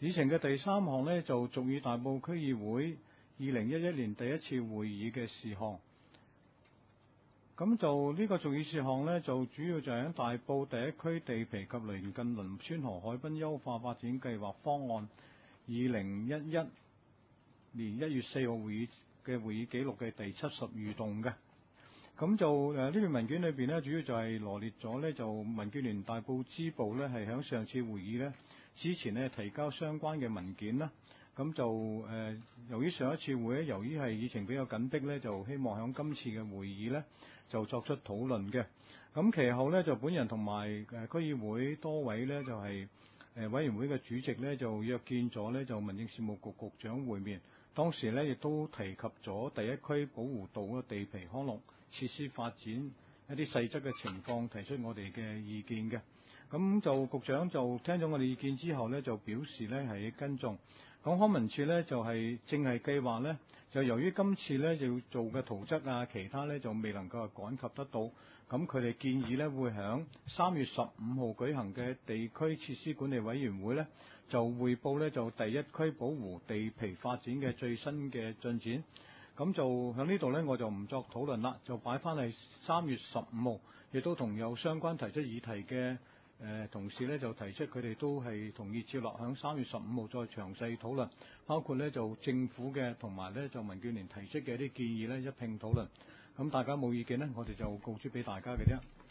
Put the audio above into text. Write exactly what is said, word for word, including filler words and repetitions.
議程嘅第三項呢，就續議大埔區議會二零一一年第一次會議嘅事項。咁就呢個續議事項呢，就主要就係喺大埔第一區地皮及鄰近林村河海濱優化發展計劃方案二零一一年一月四號會議嘅會議記錄嘅第七十餘動嘅。咁就誒呢段文件裏邊呢，主要就係羅列咗呢，就民建聯大埔支部呢，係喺上次會議呢之前呢提交相關嘅文件啦。咁就誒、呃，由於上一次會咧，由於係議程比較緊迫呢，就希望喺今次嘅會議呢就作出討論嘅。咁其後呢，就本人同埋誒區議會多位呢，就係、是、誒委員會嘅主席呢，就約見咗呢，就民政事務局局長會面，當時呢，亦都提及咗第一區寶湖道嘅地皮康樂設施發展一啲細則嘅情況，提出我哋嘅意見嘅。咁就局長就聽咗我哋意見之後呢，就表示呢係跟進。咁康文署呢，就係、是、正係計劃呢，就由於今次呢，就要做嘅圖則啊，其他呢，就未能夠趕及得到，咁佢哋建議呢，會喺三月十五號舉行嘅地區設施管理委員會呢，就匯報呢，就第一區寶湖地皮發展嘅最新嘅進展。咁就喺呢度呢，我就唔作討論啦，就擺翻係三月十五號，亦都同有相關提出議題嘅誒、呃、同事呢，就提出佢哋都係同意接落響三月十五號再詳細討論，包括呢就政府嘅同埋呢就民建聯提出嘅一啲建議呢，一併討論。咁大家冇意見呢，我哋就告知俾大家嘅啫。